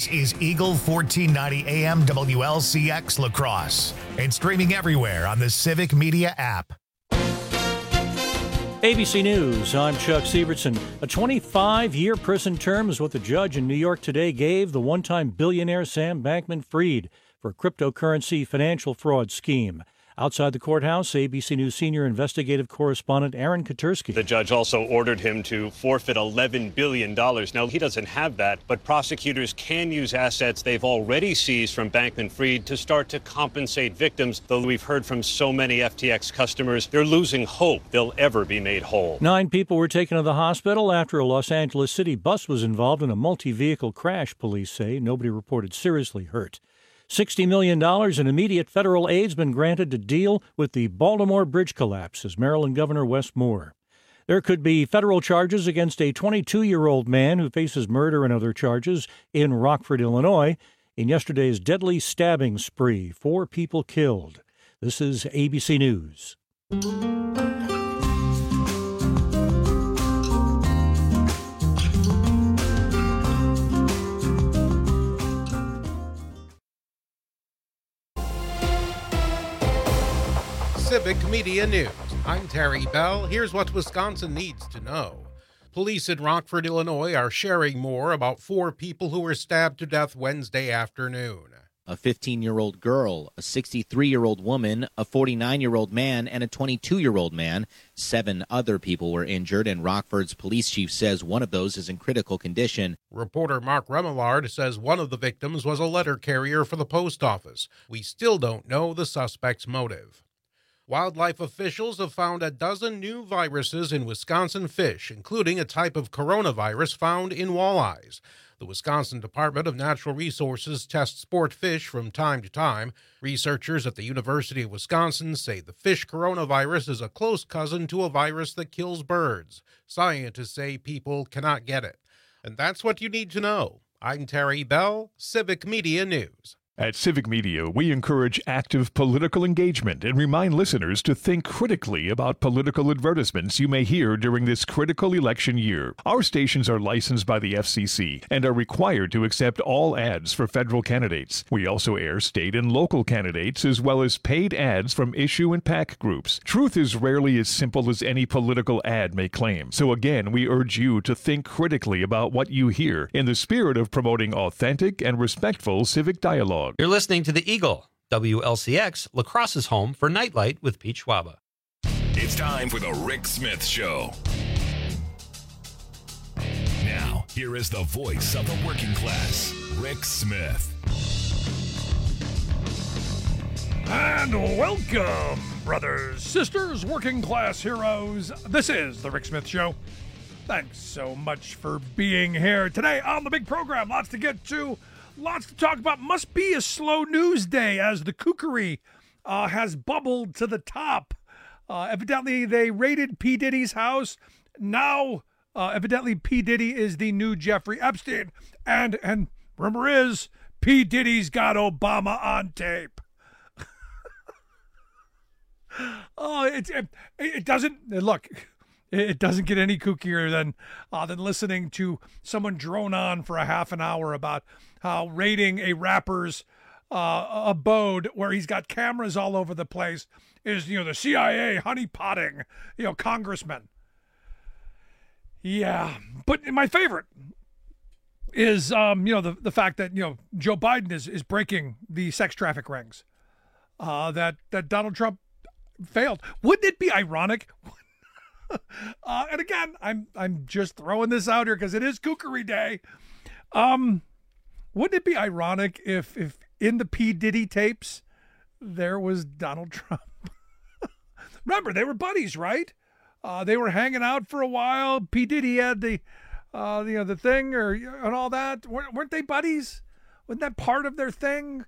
This is Eagle 1490 AM WLCX La Crosse and streaming everywhere on the Civic Media app. ABC News, I'm Chuck Sievertson. A 25-year prison term is what the judge in New York today gave the one-time billionaire Sam Bankman-Fried for a cryptocurrency financial fraud scheme. Outside the courthouse, ABC News senior investigative correspondent Aaron Katersky. The judge also ordered him to forfeit $11 billion. Now, he doesn't have that, but prosecutors can use assets they've already seized from Bankman-Fried to start to compensate victims, though we've heard from so many FTX customers, they're losing hope they'll ever be made whole. 9 people were taken to the hospital after a Los Angeles City bus was involved in a multi-vehicle crash, police say. Nobody reported seriously hurt. $60 million in immediate federal aid has been granted to deal with the Baltimore bridge collapse, says Maryland Governor Wes Moore. There could be federal charges against a 22-year-old man who faces murder and other charges in Rockford, Illinois, in yesterday's deadly stabbing spree. 4 people killed. This is ABC News. Civic Media News. I'm Terry Bell. Here's what Wisconsin needs to know. Police in Rockford, Illinois are sharing more about 4 people who were stabbed to death Wednesday afternoon. A 15-year-old girl, a 63-year-old woman, a 49-year-old man, and a 22-year-old man. 7 other people were injured, and Rockford's police chief says one of those is in critical condition. Reporter Mark Remillard says one of the victims was a letter carrier for the post office. We still don't know the suspect's motive. Wildlife officials have found a dozen new viruses in Wisconsin fish, including a type of coronavirus found in walleyes. The Wisconsin Department of Natural Resources tests sport fish from time to time. Researchers at the University of Wisconsin say the fish coronavirus is a close cousin to a virus that kills birds. Scientists say people cannot get it. And that's what you need to know. I'm Terry Bell, Civic Media News. At Civic Media, we encourage active political engagement and remind listeners to think critically about political advertisements you may hear during this critical election year. Our stations are licensed by the FCC and are required to accept all ads for federal candidates. We also air state and local candidates as well as paid ads from issue and PAC groups. Truth is rarely as simple as any political ad may claim. So again, we urge you to think critically about what you hear in the spirit of promoting authentic and respectful civic dialogue. You're listening to the Eagle, WLCX, La Crosse's home for Nightlight with Pete Schwaba. It's time for the Rick Smith Show. Now, here is the voice of the working class, Rick Smith. And welcome, brothers, sisters, working class heroes. This is the Rick Smith Show. Thanks so much for being here today on the big program. Lots to get to. Lots to talk about. Must be a slow news day as the kookery has bubbled to the top. Evidently, they raided P. Diddy's house. Now, evidently, P. Diddy is the new Jeffrey Epstein. And rumor is, P. Diddy's got Obama on tape. It doesn't, look, it doesn't get any kookier than listening to someone drone on for a half an hour about how raiding a rapper's abode where he's got cameras all over the place is, the CIA honeypotting, congressmen. Yeah, but my favorite is, the fact that, Joe Biden is breaking the sex traffic rings, that Donald Trump failed. Wouldn't it be ironic? And again, I'm just throwing this out here because it is Kookery Day. Wouldn't it be ironic if in the P. Diddy tapes there was Donald Trump? Remember, they were buddies, right? They were hanging out for a while. P. Diddy had the thing and all that. Weren't they buddies? Wasn't that part of their thing?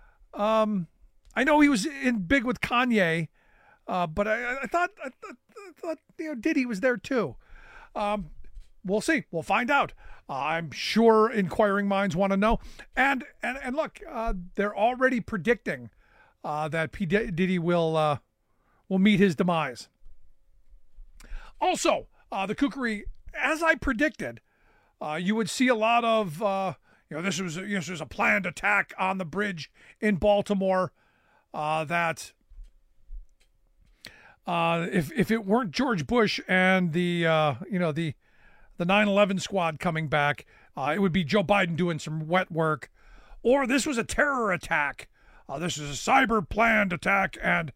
I know he was in big with Kanye, but I thought Diddy was there too. We'll see. We'll find out. I'm sure inquiring minds want to know. And look, they're already predicting that P. Diddy will meet his demise. Also, the kookery, as I predicted, you would see a lot of this was a planned attack on the bridge in Baltimore. That if it weren't George Bush and the 9/11 squad coming back, it would be Joe Biden doing some wet work, or this was a terror attack. This is a cyber planned attack, and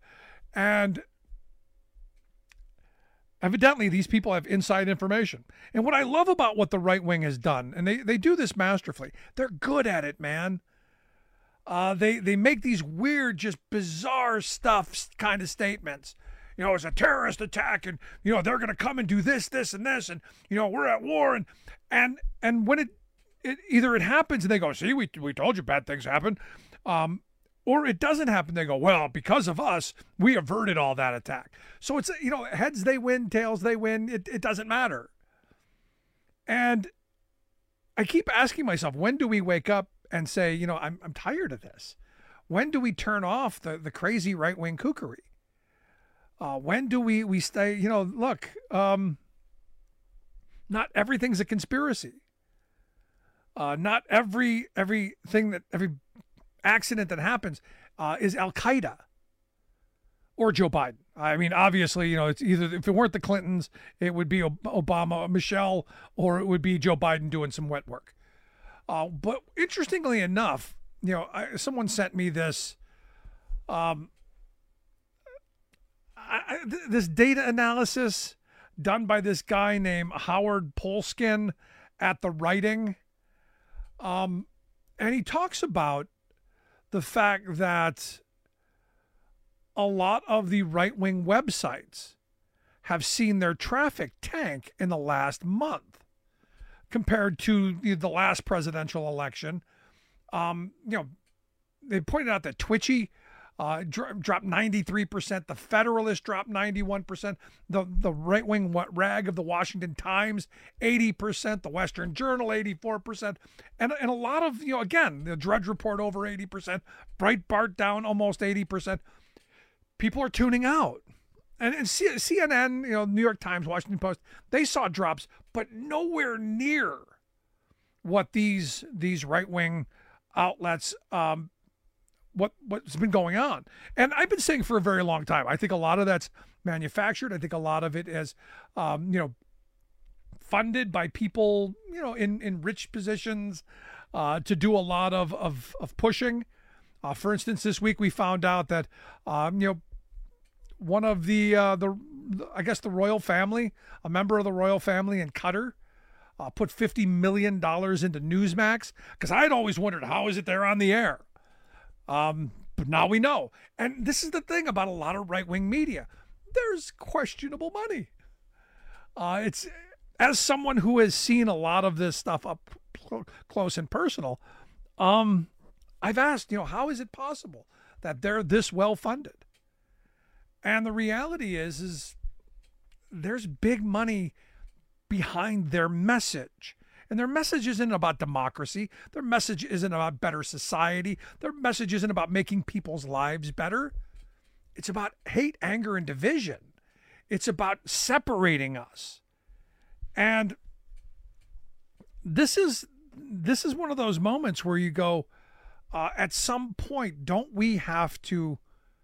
evidently these people have inside information. And what I love about what the right wing has done, and they do this masterfully, they're good at it, man. They make these weird, just bizarre stuff kind of statements. It's a terrorist attack, and they're going to come and do this, and this, and we're at war, and when it either it happens and they go, see, we told you bad things happen, or it doesn't happen, they go, well, because of us, we averted all that attack. So it's heads they win, tails they win. It doesn't matter. And I keep asking myself, when do we wake up and say, I'm tired of this? When do we turn off the crazy right wing kookery? When do we stay, look, not everything's a conspiracy. Not every accident that happens is Al-Qaeda or Joe Biden. I mean, obviously, it's either, if it weren't the Clintons, it would be Obama, Michelle, or it would be Joe Biden doing some wet work. But interestingly enough, someone sent me this this data analysis done by this guy named Howard Polskin at The Writing. And he talks about the fact that a lot of the right-wing websites have seen their traffic tank in the last month compared to the last presidential election. They pointed out that Twitchy dropped 93%. The Federalist dropped 91%. The right-wing rag of the Washington Times, 80%. The Western Journal, 84%. And a lot of, again, the Drudge Report over 80%. Breitbart down almost 80%. People are tuning out. And CNN, New York Times, Washington Post, they saw drops, but nowhere near what these right-wing outlets what's been going on. And I've been saying for a very long time, I think a lot of that's manufactured. I think a lot of it is, funded by people, in rich positions to do a lot of pushing. For instance, this week we found out that, one of the royal family, a member of the royal family in Qatar, put $50 million into Newsmax, because I had always wondered, how is it they're on the air? But now we know. And this is the thing about a lot of right-wing media. There's questionable money. It's, as someone who has seen a lot of this stuff up close and personal, I've asked, how is it possible that they're this well-funded? And the reality is there's big money behind their message. And their message isn't about democracy. Their message isn't about better society. Their message isn't about making people's lives better. It's about hate, anger, and division. It's about separating us. And this is one of those moments where you go, at some point, don't we have to,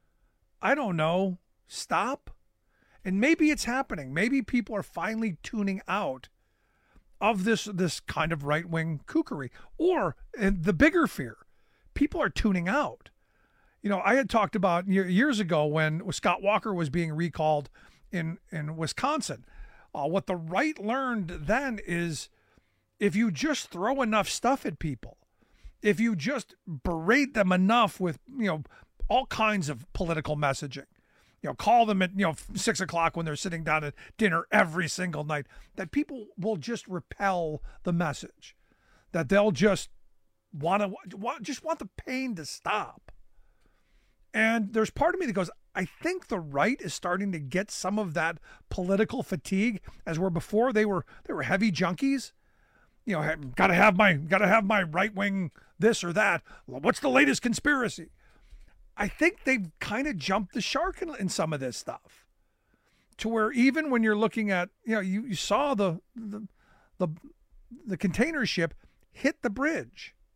stop? And maybe it's happening. Maybe people are finally tuning out of this kind of right-wing kookery. Or, and the bigger fear, people are tuning out. I had talked about years ago when Scott Walker was being recalled in Wisconsin. What the right learned then is, if you just throw enough stuff at people, if you just berate them enough with, all kinds of political messaging, call them at, 6 o'clock when they're sitting down at dinner every single night, that people will just repel the message, that they'll just want the pain to stop. And there's part of me that goes, I think the right is starting to get some of that political fatigue, as where before they were heavy junkies. Gotta have my right wing this or that. What's the latest conspiracy? I think they've kind of jumped the shark in some of this stuff, to where even when you're looking at, you saw the container ship hit the bridge.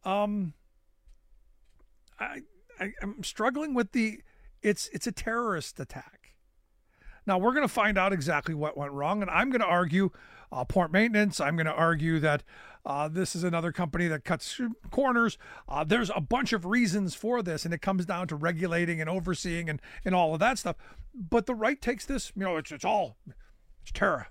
I'm struggling with it's a terrorist attack. Now, we're going to find out exactly what went wrong, and I'm going to argue port maintenance. I'm going to argue that this is another company that cuts corners. There's a bunch of reasons for this, and it comes down to regulating and overseeing and all of that stuff. But the right takes this, it's terror.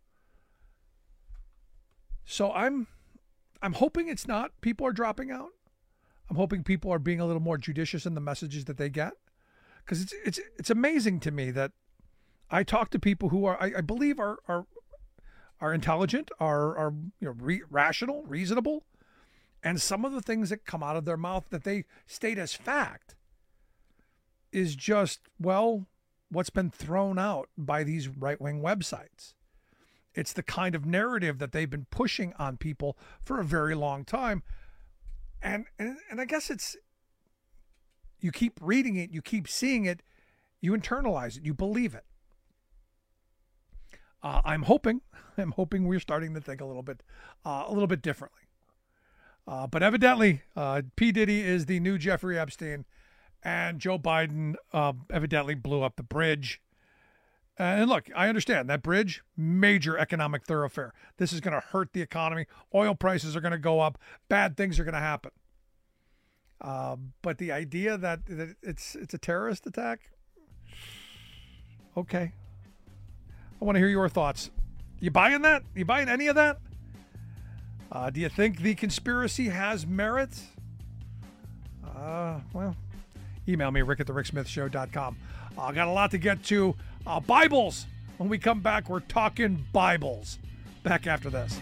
So I'm hoping it's not people are dropping out. I'm hoping people are being a little more judicious in the messages that they get, because it's amazing to me that I talk to people who are I believe are intelligent, are rational, reasonable, and some of the things that come out of their mouth that they state as fact is just, what's been thrown out by these right-wing websites. It's the kind of narrative that they've been pushing on people for a very long time. And I guess it's, you keep reading it, you keep seeing it, you internalize it, you believe it. I'm hoping we're starting to think a little bit differently. But evidently, P. Diddy is the new Jeffrey Epstein, and Joe Biden evidently blew up the bridge. And look, I understand that bridge, major economic thoroughfare. This is going to hurt the economy. Oil prices are going to go up. Bad things are going to happen. But the idea that it's a terrorist attack, okay. I want to hear your thoughts. You buying that? You buying any of that? Do you think the conspiracy has merit? Email me, rick@thericksmithshow.com. I got a lot to get to. Bibles. When we come back, we're talking Bibles. Back after this.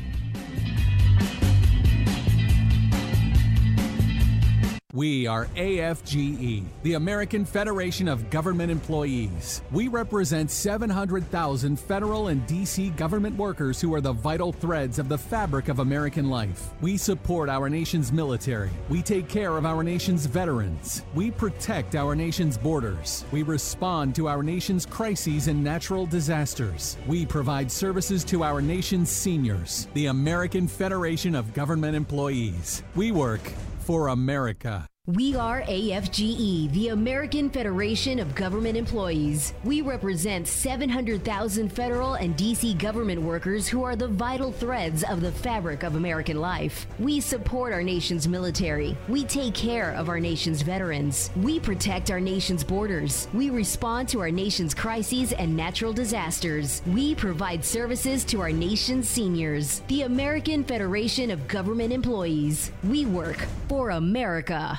We are AFGE, the American Federation of Government Employees. We represent 700,000 federal and D.C. government workers who are the vital threads of the fabric of American life. We support our nation's military. We take care of our nation's veterans. We protect our nation's borders. We respond to our nation's crises and natural disasters. We provide services to our nation's seniors. The American Federation of Government Employees. We work for America. We are AFGE, the American Federation of Government Employees. We represent 700,000 federal and D.C. government workers who are the vital threads of the fabric of American life. We support our nation's military. We take care of our nation's veterans. We protect our nation's borders. We respond to our nation's crises and natural disasters. We provide services to our nation's seniors. The American Federation of Government Employees. We work for America.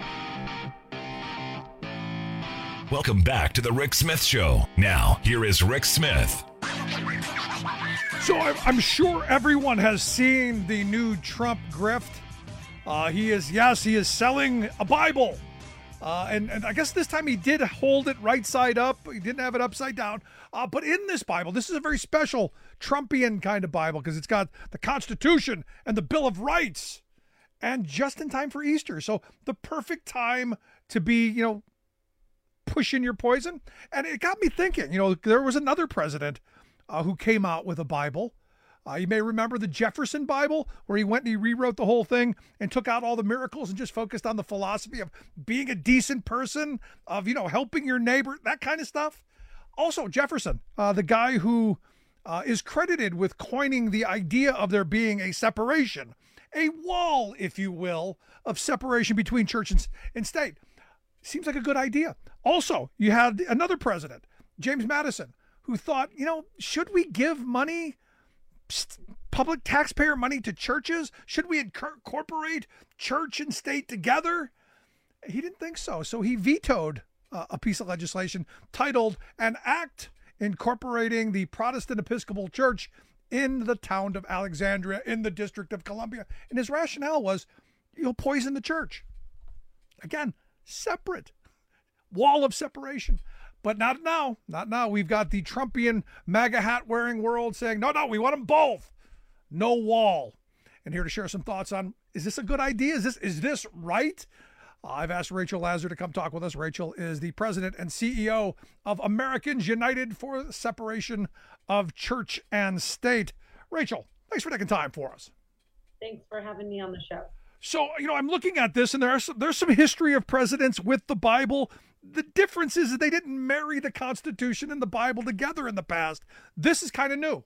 Welcome back to the Rick Smith Show. Now, here is Rick Smith. So I'm sure everyone has seen the new Trump grift. He is selling a Bible. And I guess this time he did hold it right side up. He didn't have it upside down. But in this Bible, this is a very special Trumpian kind of Bible because it's got the Constitution and the Bill of Rights. And just in time for Easter. So the perfect time to be, pushing your poison. And it got me thinking, there was another president who came out with a Bible. You may remember the Jefferson Bible, where he went and he rewrote the whole thing and took out all the miracles and just focused on the philosophy of being a decent person, of, helping your neighbor, that kind of stuff. Also, Jefferson, the guy who is credited with coining the idea of there being a separation, a wall, if you will, of separation between church and state. Seems like a good idea. Also, you had another president, James Madison, who thought, should we give money, public taxpayer money to churches? Should we incorporate church and state together? He didn't think so. So he vetoed a piece of legislation titled An Act Incorporating the Protestant Episcopal Church in the town of Alexandria in the District of Columbia. And his rationale was, you'll poison the church. Again, separate. Wall of separation. But not now. Not now. We've got the Trumpian MAGA hat wearing world saying, no, we want them both. No wall. And here to share some thoughts on, is this a good idea? Is this right? I've asked Rachel Lazar to come talk with us. Rachel is the president and CEO of Americans United for the Separation of Church and State. Rachel, thanks for taking time for us. Thanks for having me on the show. So, I'm looking at this, and there's some history of presidents with the Bible. The difference is that they didn't marry the Constitution and the Bible together in the past. This is kind of new.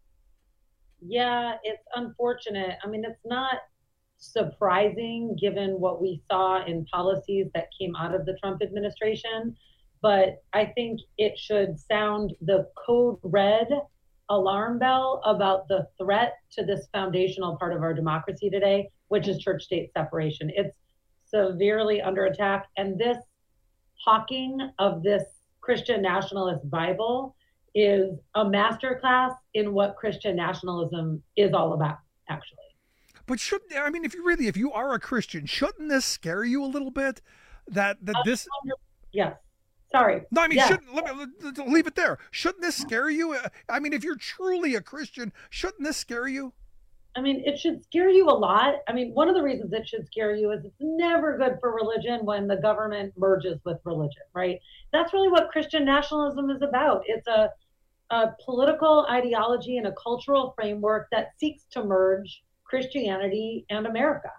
Yeah, it's unfortunate. I mean, it's not surprising given what we saw in policies that came out of the Trump administration, but I think it should sound the code red alarm bell about the threat to this foundational part of our democracy today, which is church-state separation. It's severely under attack, and this hawking of this Christian nationalist Bible is a masterclass in what Christian nationalism is all about, actually. But if you are a Christian, shouldn't this scare you a little bit? This? Yes. Sorry. No, I mean, yes. let me leave it there. Shouldn't this scare you? I mean, if you're truly a Christian, shouldn't this scare you? I mean, it should scare you a lot. I mean, one of the reasons it should scare you is it's never good for religion when the government merges with religion, right? That's really what Christian nationalism is about. It's a political ideology and a cultural framework that seeks to merge Christianity and America,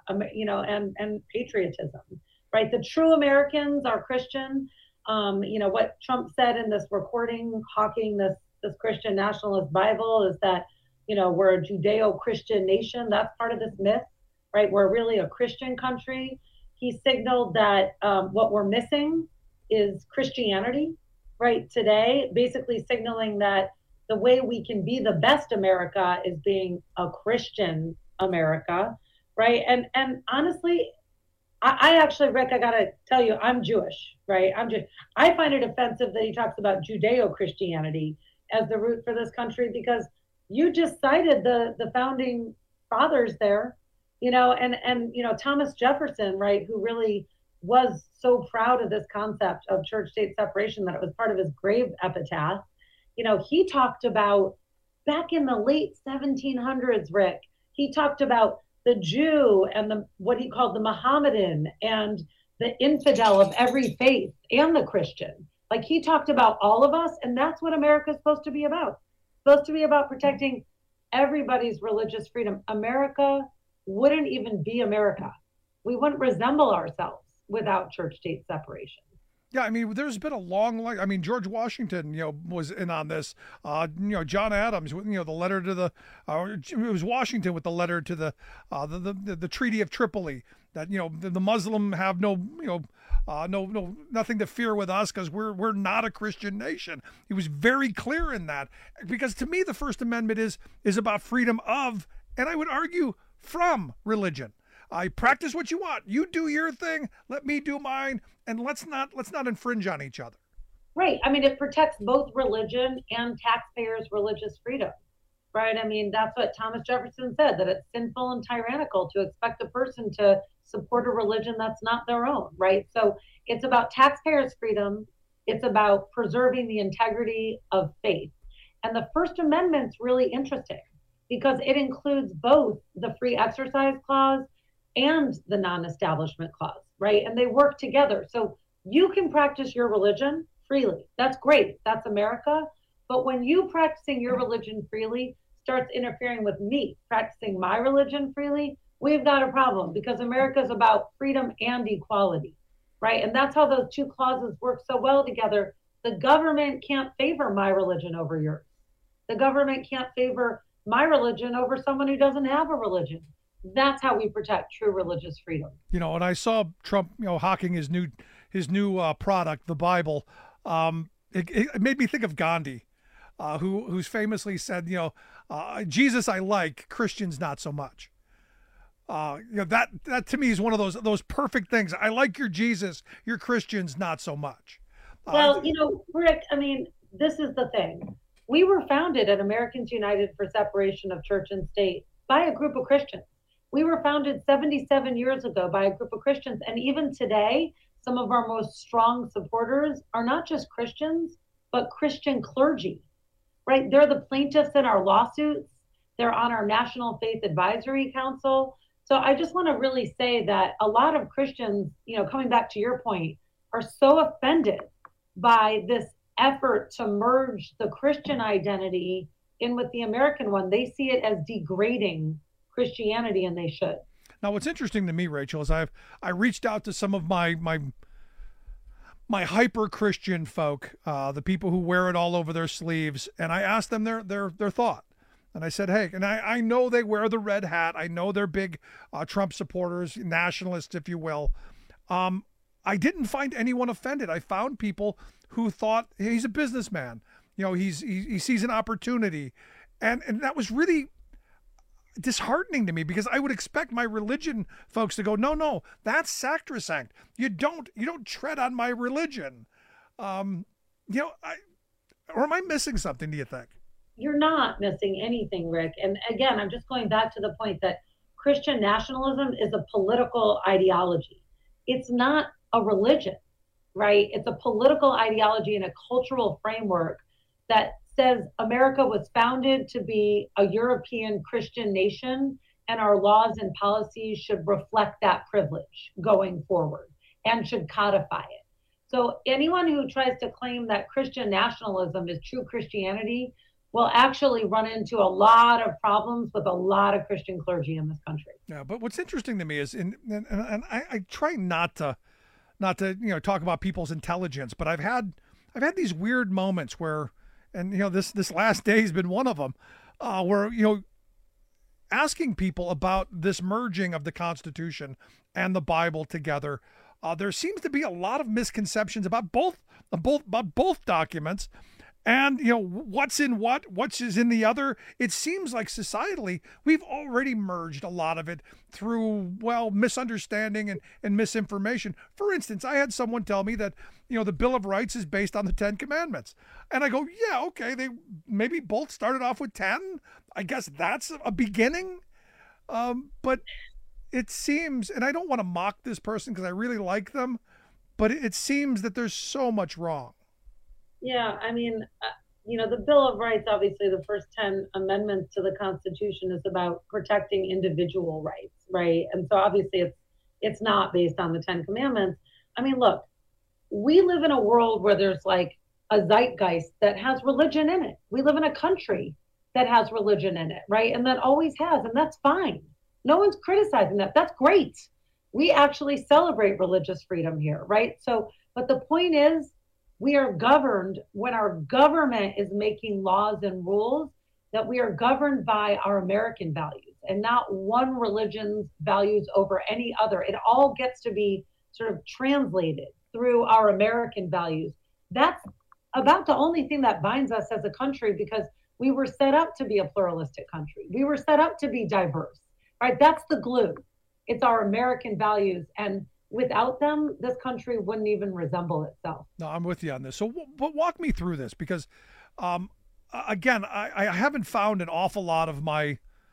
and patriotism, right? The true Americans are Christian. What Trump said in this recording, hawking this Christian nationalist Bible, is that, we're a Judeo-Christian nation. That's part of this myth, right? We're really a Christian country. He signaled that what we're missing is Christianity, right? Today, basically signaling that the way we can be the best America is being a Christian America, right? And honestly, I actually, Rick, I gotta tell you, I'm Jewish, right? I find it offensive that he talks about Judeo-Christianity as the root for this country, because you just cited the founding fathers there, and Thomas Jefferson, right, who really was so proud of this concept of church-state separation that it was part of his grave epitaph. He talked about, back in the late 1700s, Rick, he talked about the Jew and what he called the Mohammedan and the infidel of every faith and the Christian. Like, he talked about all of us, and that's what America is supposed to be about. It's supposed to be about protecting everybody's religious freedom. America wouldn't even be America. We wouldn't resemble ourselves without church-state separation. Yeah, I mean, there's been a long line. I mean, George Washington, was in on this. John Adams, the letter to the, it was Washington with the letter to the Treaty of Tripoli, that the Muslim have nothing to fear with us because we're not a Christian nation. He was very clear in that, because to me the First Amendment is about freedom of, and I would argue from, religion. I practice what you want. You do your thing. Let me do mine, and let's not infringe on each other. Right. I mean, it protects both religion and taxpayers' religious freedom. Right. I mean, that's what Thomas Jefferson said, that it's sinful and tyrannical to expect a person to support a religion that's not their own. Right. So it's about taxpayers' freedom. It's about preserving the integrity of faith. And the First Amendment's really interesting because it includes both the free exercise clause and the non-establishment clause, right? And they work together. So you can practice your religion freely. That's great. That's America. But when you practicing your religion freely starts interfering with me practicing my religion freely, we've got a problem, because America is about freedom and equality, right? And that's how those two clauses work so well together. The government can't favor my religion over yours. The government can't favor my religion over someone who doesn't have a religion. That's how we protect true religious freedom. And I saw Trump, hawking his new product, the Bible. It made me think of Gandhi, who's famously said, Jesus I like, Christians not so much. That to me is one of those perfect things. I like your Jesus, your Christians not so much. Well, Rick, I mean, this is the thing. We were founded at Americans United for Separation of Church and State by a group of Christians. We were founded 77 years ago by a group of Christians. And even today, some of our most strong supporters are not just Christians, but Christian clergy, right? They're the plaintiffs in our lawsuits. They're on our National Faith Advisory Council. So I just want to really say that a lot of Christians, coming back to your point, are so offended by this effort to merge the Christian identity in with the American one. They see it as degrading Christianity, and they should. Now, what's interesting to me, Rachel, is I reached out to some of my hyper-Christian folk, the people who wear it all over their sleeves, and I asked them their thought. And I said, hey, and I know they wear the red hat. I know they're big Trump supporters, nationalists, if you will. I didn't find anyone offended. I found people who thought he's a businessman. You know, he sees an opportunity. And that was really disheartening to me, because I would expect my religion folks to go, no, that's sacrosanct. You don't tread on my religion. Or am I missing something, do you think? You're not missing anything, Rick. And again, I'm just going back to the point that Christian nationalism is a political ideology. It's not a religion, right? It's a political ideology and a cultural framework that says America was founded to be a European Christian nation, and our laws and policies should reflect that privilege going forward and should codify it. So anyone who tries to claim that Christian nationalism is true Christianity will actually run into a lot of problems with a lot of Christian clergy in this country. Yeah, but what's interesting to me is, and I try not to talk about people's intelligence, but I've had these weird moments where, and this last day has been one of them, where asking people about this merging of the Constitution and the Bible together, there seems to be a lot of misconceptions about both documents. And, what's in what is in the other. It seems like societally, we've already merged a lot of it through, misunderstanding and misinformation. For instance, I had someone tell me that, the Bill of Rights is based on the 10 Commandments. And I go, yeah, okay, they maybe both started off with 10. I guess that's a beginning. But it seems, and I don't want to mock this person because I really like them, but it seems that there's so much wrong. Yeah, I mean, the Bill of Rights, obviously the first 10 amendments to the Constitution is about protecting individual rights, right? And so obviously it's not based on the 10 Commandments. I mean, look, we live in a world where there's like a zeitgeist that has religion in it. We live in a country that has religion in it, right? And that always has, and that's fine. No one's criticizing that. That's great. We actually celebrate religious freedom here, right? So, but the point is, we are governed when our government is making laws and rules, that we are governed by our American values and not one religion's values over any other. It all gets to be sort of translated through our American values. That's about the only thing that binds us as a country, because we were set up to be a pluralistic country. We were set up to be diverse, right? That's the glue. It's our American values. And without them, this country wouldn't even resemble itself. No, I'm with you on this. So but walk me through this, because, again, I haven't found an awful lot of my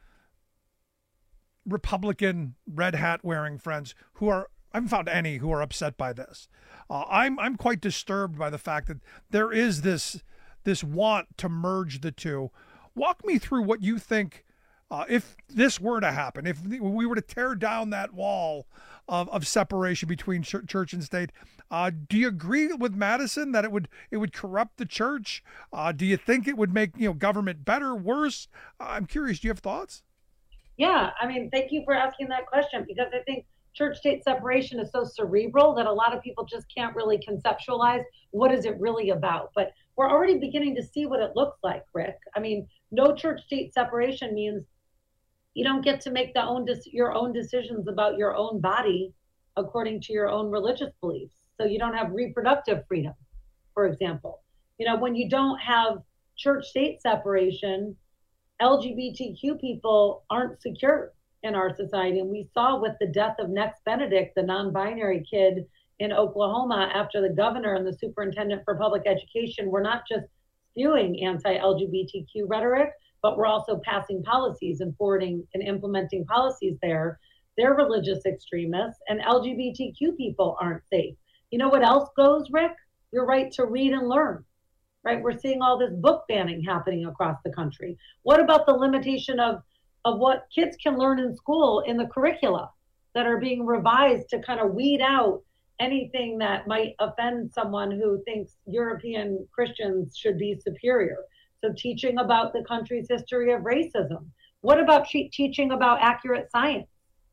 Republican red hat wearing friends I haven't found any who are upset by this. I'm quite disturbed by the fact that there is this want to merge the two. Walk me through what you think. If this were to happen, if we were to tear down that wall of separation between church and state, do you agree with Madison that it would corrupt the church? Do you think it would make government better, worse? I'm curious. Do you have thoughts? Yeah, I mean, thank you for asking that question, because I think church-state separation is so cerebral that a lot of people just can't really conceptualize what is it really about. But we're already beginning to see what it looks like, Rick. I mean, no church-state separation means you don't get to make your own decisions about your own body according to your own religious beliefs. So you don't have reproductive freedom, for example. When you don't have church-state separation, LGBTQ people aren't secure in our society. And we saw with the death of Next Benedict, the non-binary kid in Oklahoma, after the governor and the superintendent for public education were not just spewing anti-LGBTQ rhetoric, but we're also passing policies and forwarding and implementing policies there. They're religious extremists, and LGBTQ people aren't safe. You know what else goes, Rick? Your right to read and learn, right? We're seeing all this book banning happening across the country. What about the limitation of what kids can learn in school in the curricula that are being revised to kind of weed out anything that might offend someone who thinks European Christians should be superior? So teaching about the country's history of racism. What about teaching about accurate science?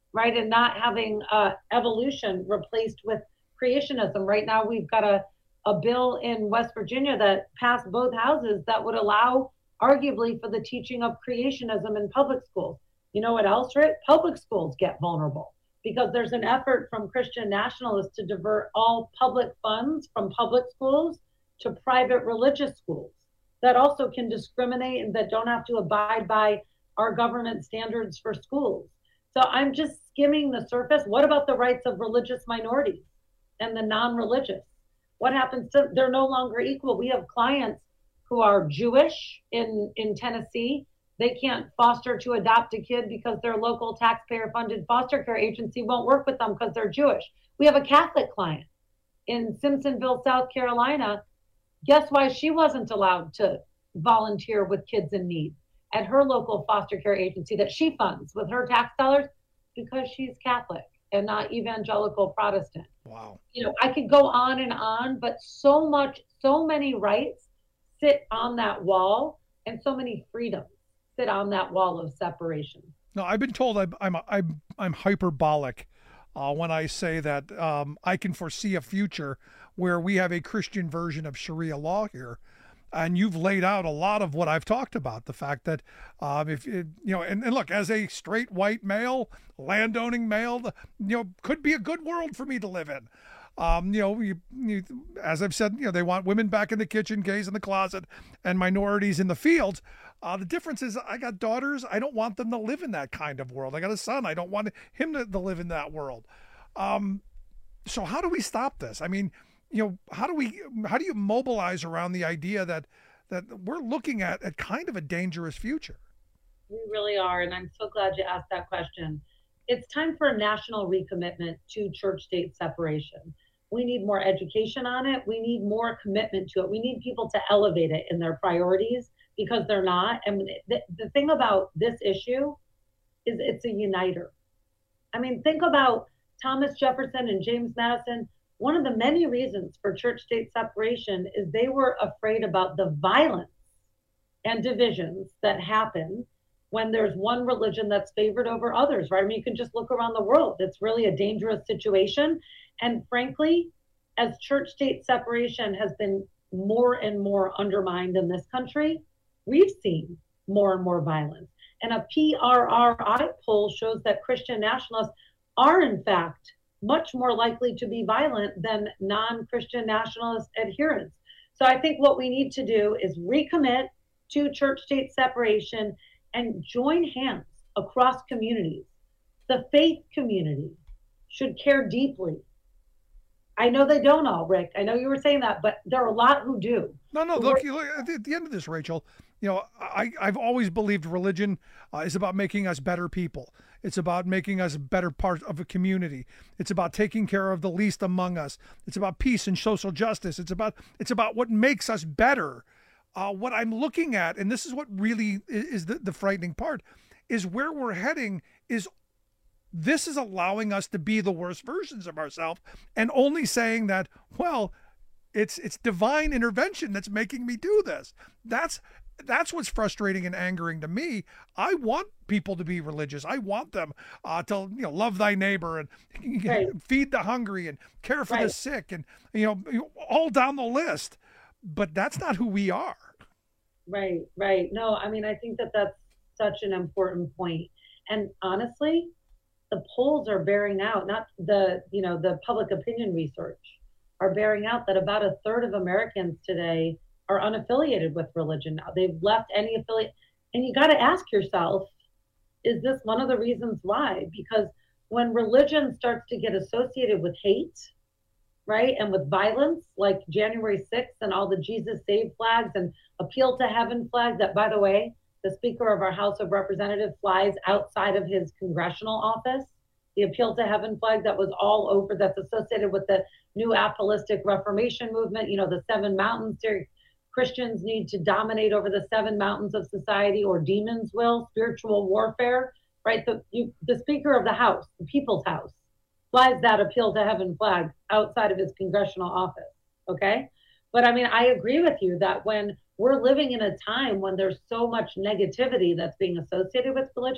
right? And not having evolution replaced with creationism. Right now, we've got a bill in West Virginia that passed both houses that would allow, arguably, for the teaching of creationism in public schools. You know what else, Rick? Public schools get vulnerable because there's an effort from Christian nationalists to divert all public funds from public schools to private religious schools that also can discriminate and that don't have to abide by our government standards for schools. So I'm just skimming the surface. What about the rights of religious minorities and the non-religious? What happens to, they're no longer equal. We have clients who are Jewish in Tennessee. They can't foster to adopt a kid because their local taxpayer-funded foster care agency won't work with them because they're Jewish. We have a Catholic client in Simpsonville, South Carolina. Guess why she wasn't allowed to volunteer with kids in need at her local foster care agency that she funds with her tax dollars? Because she's Catholic and not evangelical Protestant. Wow. You know, I could go on, but so many rights sit on that wall and so many freedoms sit on that wall of separation. No, I've been told I'm hyperbolic when I say that I can foresee a future where we have a Christian version of Sharia law here. And you've laid out a lot of what I've talked about, the fact that if you know, and look, as a straight white male, landowning male, could be a good world for me to live in. As I've said, they want women back in the kitchen, gays in the closet, and minorities in the field. The difference is I got daughters. I don't want them to live in that kind of world. I got a son. I don't want him to live in that world. So how do we stop this? I mean, how do you mobilize around the idea that we're looking at kind of a dangerous future? We really are. And I'm so glad you asked that question. It's time for a national recommitment to church-state separation. We need more education on it. We need more commitment to it. We need people to elevate it in their priorities because they're not. And the thing about this issue is it's a uniter. I mean, think about Thomas Jefferson and James Madison. One of the many reasons for church-state separation is they were afraid about the violence and divisions that happen when there's one religion that's favored over others, right? I mean, you can just look around the world. It's really a dangerous situation. And frankly, as church-state separation has been more and more undermined in this country, we've seen more and more violence. And a PRRI poll shows that Christian nationalists are, in fact, much more likely to be violent than non-Christian nationalist adherents. So I think what we need to do is recommit to church-state separation and join hands across communities. The faith community should care deeply. I know they don't all, Rick. I know you were saying that, but there are a lot who do. No, look, at the end of this, Rachel, I've always believed religion is about making us better people. It's about making us a better part of a community. It's about taking care of the least among us. It's about peace and social justice. It's about what makes us better. What I'm looking at, and this is what really is the frightening part, is where we're heading this is allowing us to be the worst versions of ourselves and only saying that, well, it's divine intervention that's making me do this. That's what's frustrating and angering to me. I want people to be religious. I want them to love thy neighbor and feed the hungry and care for the sick and all down the list. But that's not who we are. Right. No, I mean, I think that that's such an important point. And honestly, the polls are bearing out, not the public opinion research are bearing out that about a third of Americans today are unaffiliated with religion now. They've left any affiliate. And you got to ask yourself, is this one of the reasons why? Because when religion starts to get associated with hate, right, and with violence, like January 6th and all the Jesus Save flags and Appeal to Heaven flags that, by the way, the Speaker of our House of Representatives flies outside of his congressional office, the Appeal to Heaven flag that was all over, that's associated with the New Apostolic Reformation movement, the 7 mountains. Christians need to dominate over the 7 mountains of society, or demons will, spiritual warfare, right? The Speaker of the House, the People's House, flies that Appeal to Heaven flag outside of his congressional office, okay? But I mean, I agree with you that when we're living in a time when there's so much negativity that's being associated with religion,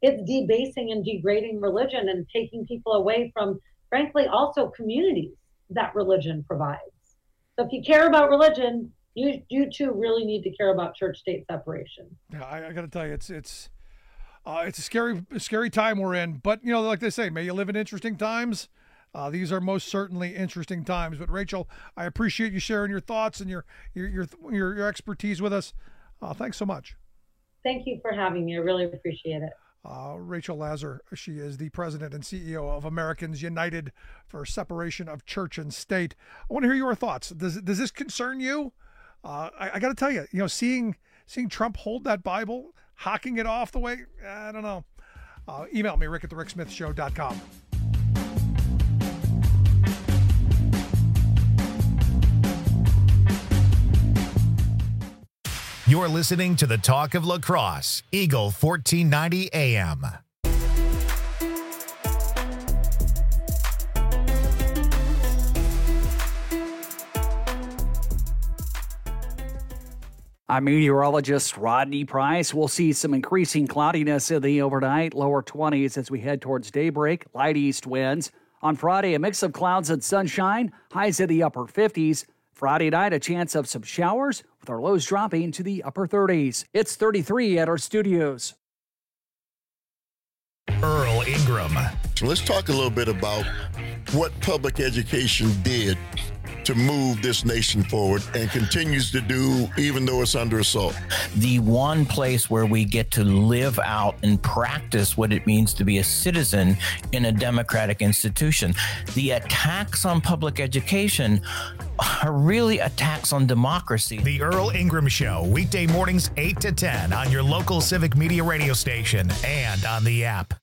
it's debasing and degrading religion and taking people away from, frankly, also communities that religion provides. So if you care about religion, you too really need to care about church-state separation. Yeah, I got to tell you, it's a scary time we're in. But, you know, like they say, may you live in interesting times. These are most certainly interesting times. But Rachel, I appreciate you sharing your thoughts and your expertise with us. Thanks so much. Thank you for having me. I really appreciate it. Rachel Lazar, she is the president and CEO of Americans United for Separation of Church and State. I want to hear your thoughts. Does this concern you? I got to tell you, seeing Trump hold that Bible, hocking it off the way, I don't know. Email me, rick@thericksmithshow.com. You're listening to the Talk of La Crosse, Eagle 1490 AM. I'm meteorologist Rodney Price. We'll see some increasing cloudiness in the overnight, lower 20s as we head towards daybreak, light east winds. On Friday, a mix of clouds and sunshine, highs in the upper 50s. Friday night, a chance of some showers, with our lows dropping to the upper 30s. It's 33 at our studios. Earl Ingram. So let's talk a little bit about what public education did to move this nation forward and continues to do even though it's under assault. The one place where we get to live out and practice what it means to be a citizen in a democratic institution. The attacks on public education are really attacks on democracy. The Earl Ingram Show, weekday mornings 8 to 10 on your local civic media radio station and on the app.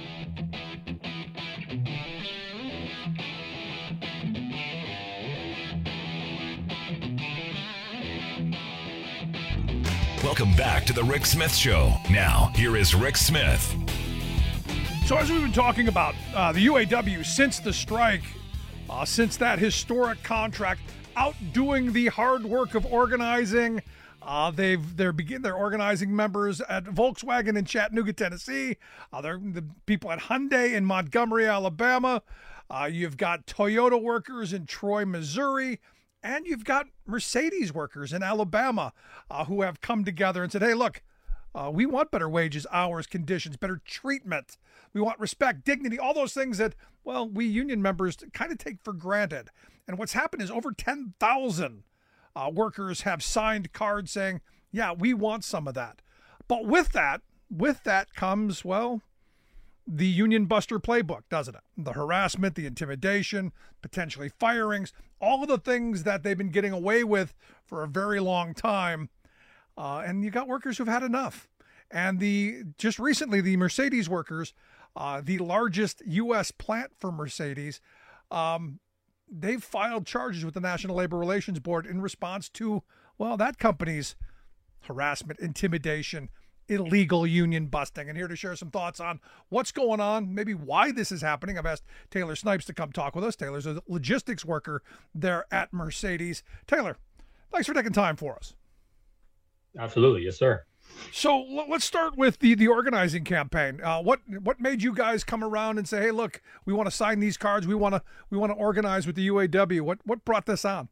Welcome back to the Rick Smith Show. Now, here is Rick Smith. So as we've been talking about, the UAW, since the strike, since that historic contract, outdoing the hard work of organizing, they're organizing members at Volkswagen in Chattanooga, Tennessee. They're the people at Hyundai in Montgomery, Alabama. You've got Toyota workers in Troy, Missouri. And you've got Mercedes workers in Alabama who have come together and said, hey, look, we want better wages, hours, conditions, better treatment. We want respect, dignity, all those things that, well, we union members kind of take for granted. And what's happened is over 10,000 workers have signed cards saying, yeah, we want some of that. But with that comes, well, the union buster playbook, doesn't it? The harassment, the intimidation, potentially firings, all of the things that they've been getting away with for a very long time. And you got workers who've had enough. And just recently, the Mercedes workers, the largest U.S. plant for Mercedes, they've filed charges with the National Labor Relations Board in response to, well, that company's harassment, intimidation, illegal union busting. And here to share some thoughts on what's going on, maybe why this is happening, I've asked Taylor Snipes to come talk with us. Taylor's a logistics worker there at Mercedes. Taylor, thanks for taking time for us. Absolutely. Yes, sir. So let's start with the organizing campaign. What made you guys come around and say, hey, look, we want to sign these cards. We want to organize with the UAW. What brought this on?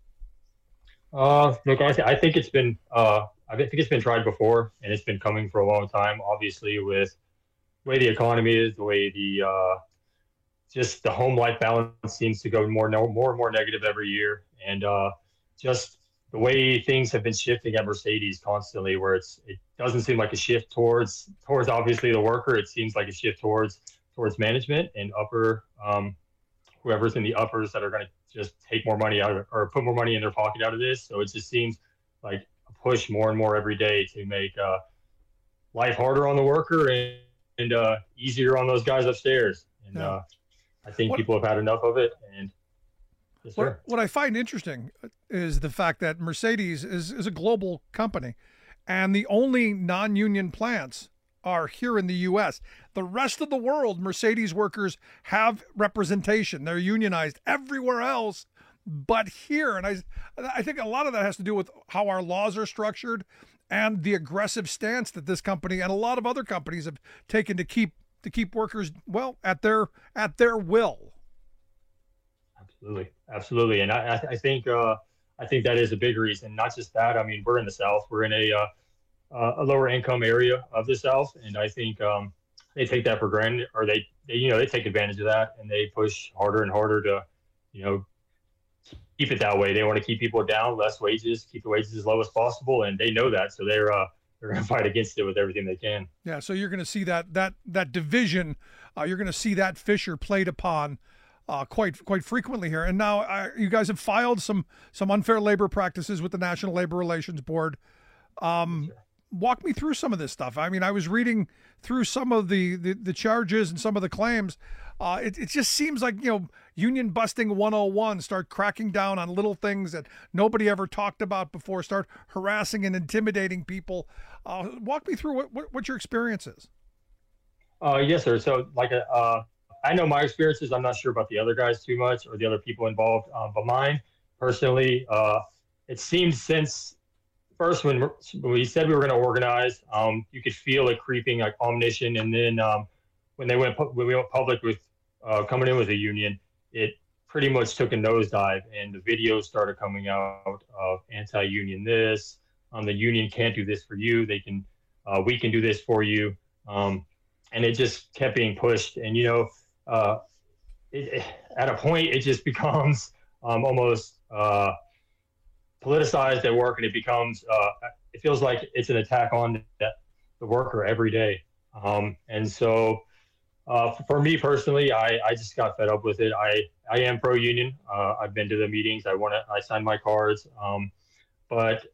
Look, honestly, I think it's been tried before, and it's been coming for a long time. Obviously, with the way the economy is, the way just the home life balance seems to go more and more negative every year, and just the way things have been shifting at Mercedes constantly, where it doesn't seem like a shift towards obviously the worker. It seems like a shift towards management and whoever's in the uppers that are going to just take more money out of, or put more money in their pocket out of this. So it just seems like a push more and more every day to make life harder on the worker and easier on those guys upstairs. And I think people have had enough of it. And yes, sir. What I find interesting is the fact that Mercedes is a global company, and the only non-union plants are here in the U.S. The rest of the world, Mercedes workers have representation. They're unionized everywhere else but here. And I think a lot of that has to do with how our laws are structured and the aggressive stance that this company and a lot of other companies have taken to keep workers, well, at their will. Absolutely. And I think that is a big reason. Not just that. I mean, we're in the South. We're in a lower income area of the South, and I think they take that for granted, or they take advantage of that, and they push harder and harder to, keep it that way. They want to keep people down, less wages, keep the wages as low as possible, and they know that, so they're going to fight against it with everything they can. Yeah, so you're going to see that division, you're going to see that fissure played upon quite frequently here. And now you guys have filed some unfair labor practices with the National Labor Relations Board. Walk me through some of this stuff. I mean, I was reading through some of the charges and some of the claims. It just seems like, union busting 101, start cracking down on little things that nobody ever talked about before, start harassing and intimidating people. Walk me through what your experience is. Yes, sir. So I know my experiences. I'm not sure about the other guys too much or the other people involved. But mine personally, it seemed since first when we said we were going to organize, you could feel it creeping like omniscient. And then when we went public with coming in with a union, it pretty much took a nosedive, and the videos started coming out of anti-union this. The union can't do this for you. We can do this for you. And it just kept being pushed. And, at a point, it just becomes almost politicized at work, and it becomes, it feels like it's an attack on the worker every day. And so for me personally, I just got fed up with it. I am pro-union. I've been to the meetings. I signed my cards. But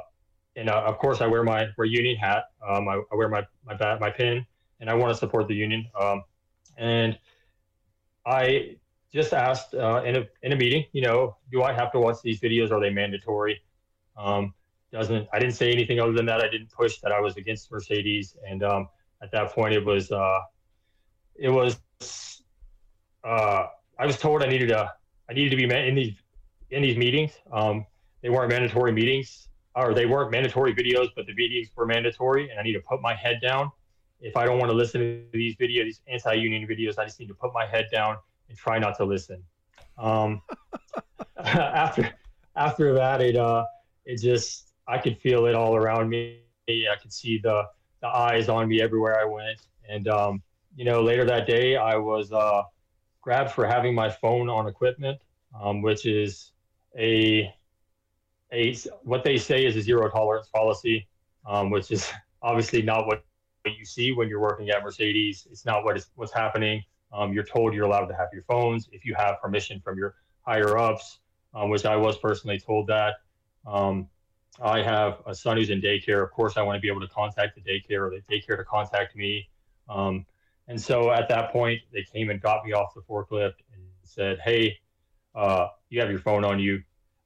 of course, I wear my union hat. I wear my pin, and I want to support the union. And I just asked in a meeting, do I have to watch these videos? Are they mandatory? I didn't say anything other than that. I didn't push that I was against Mercedes. And at that point, I was told I needed to be in these meetings. They weren't mandatory meetings, or they weren't mandatory videos, but the meetings were mandatory, and I need to put my head down. If I don't want to listen to these videos, these anti-union videos, I just need to put my head down and try not to listen. After that, I could feel it all around me. I could see the eyes on me everywhere I went. And, later that day, I was grabbed for having my phone on equipment, which is what they say is a zero tolerance policy, which is obviously not what you see when you're working at Mercedes. It's not what's happening. You're told you're allowed to have your phones if you have permission from your higher ups, which I was personally told that. I have a son who's in daycare. Of course, I want to be able to contact the daycare, or the daycare to contact me. And so at that point, they came and got me off the forklift and said, "Hey, you have your phone on you."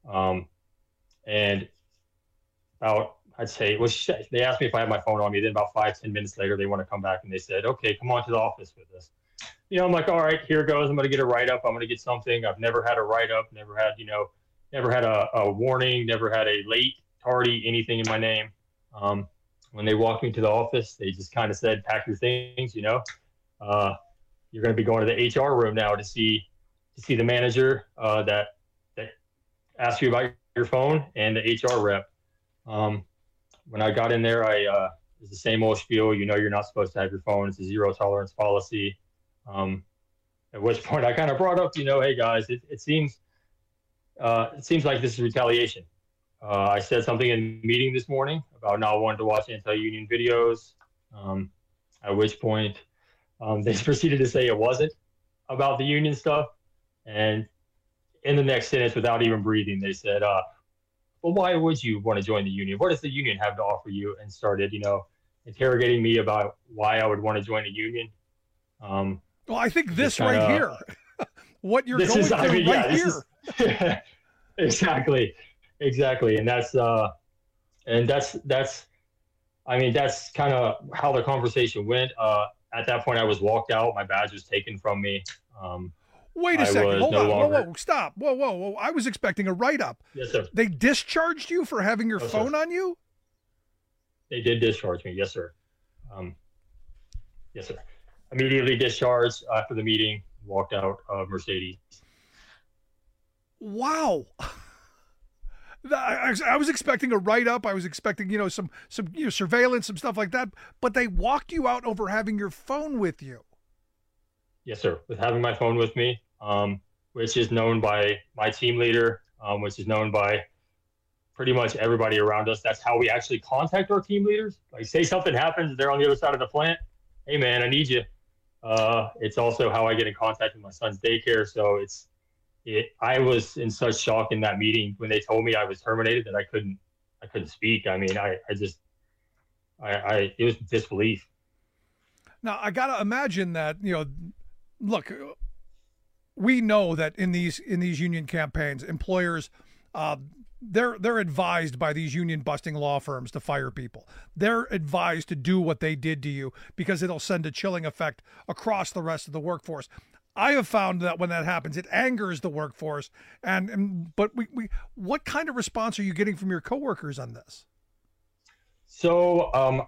And about, I'd say, they asked me if I had my phone on me. Then about 5-10 minutes later, they want to come back and they said, "Okay, come on to the office with us." I'm like, all right, here goes. I'm going to get a write-up. I'm going to get something. I've never had a write-up, never had a warning, never had a late, tardy, anything in my name. When they walked me to the office, they just kind of said, "Pack your things, you're going to be going to the HR room now to see the manager that asked you about your phone, and the HR rep." When I got in there, it was the same old spiel. You're not supposed to have your phone. It's a zero tolerance policy. At which point I kind of brought up, "Hey guys, it seems like this is retaliation." I said something in the meeting this morning about not wanting to watch anti-union videos. At which point they proceeded to say it wasn't about the union stuff. And in the next sentence, without even breathing, they said, "Well, why would you want to join the union? What does the union have to offer you?" And started, interrogating me about why I would want to join a union. Well, I think this right here, what you're going through here. Exactly. And that's kind of how the conversation went. At that point, I was walked out. My badge was taken from me. Wait a second. Hold on. Whoa, stop. Whoa. I was expecting a write-up. Yes, sir. They discharged you for having your phone on you? They did discharge me. Yes, sir. Yes, sir. Immediately discharged after the meeting, walked out of Mercedes. Wow. I was expecting a write-up. I was expecting, some surveillance, some stuff like that. But they walked you out over having your phone with you. Yes, sir. With having my phone with me, which is known by my team leader, which is known by pretty much everybody around us. That's how we actually contact our team leaders. Like, say something happens, they're on the other side of the plant. Hey, man, I need you. It's also how I get in contact with my son's daycare. So I was in such shock in that meeting when they told me I was terminated that I couldn't speak. I mean, it was disbelief. Now, I got to imagine that, look, we know that in these union campaigns, employers, they're advised by these union busting law firms to fire people. They're advised to do what they did to you because it'll send a chilling effect across the rest of the workforce. I have found that when that happens, it angers the workforce. But what kind of response are you getting from your coworkers on this? So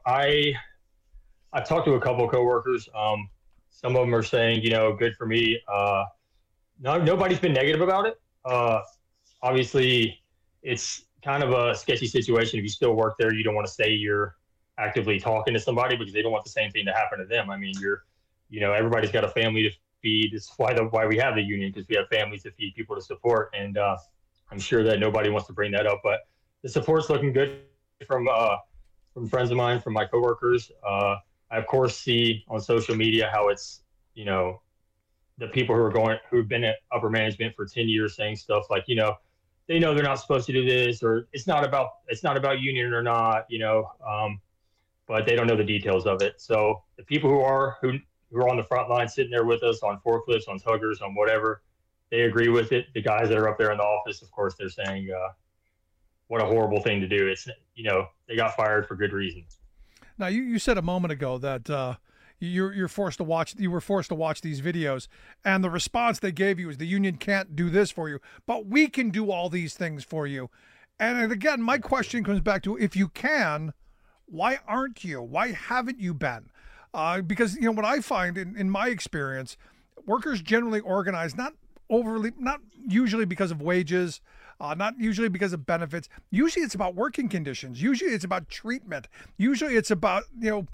I've talked to a couple of coworkers. Some of them are saying, good for me. Nobody's been negative about it. Obviously, it's kind of a sketchy situation. If you still work there, you don't want to say you're actively talking to somebody because they don't want the same thing to happen to them. I mean, everybody's got a family to feed. It's why we have the union, because we have families to feed, people to support. And I'm sure that nobody wants to bring that up, but the support's looking good from friends of mine, from my coworkers. I of course see on social media how it's, the people who've been at upper management for 10 years saying stuff like, they know they're not supposed to do this, or it's not about union or not, but they don't know the details of it. So the people who are on the front line, sitting there with us on forklifts, on tuggers, on whatever, they agree with it. The guys that are up there in the office, of course, they're saying, what a horrible thing to do. It's, they got fired for good reason. Now, you said a moment ago that you were forced to watch these videos, and the response they gave you is the union can't do this for you, but we can do all these things for you. And again, my question comes back to, if you can, why aren't you? Why haven't you been? Because what I find in my experience, workers generally organize not usually because of wages, not usually because of benefits. Usually it's about working conditions. Usually it's about treatment. Usually it's about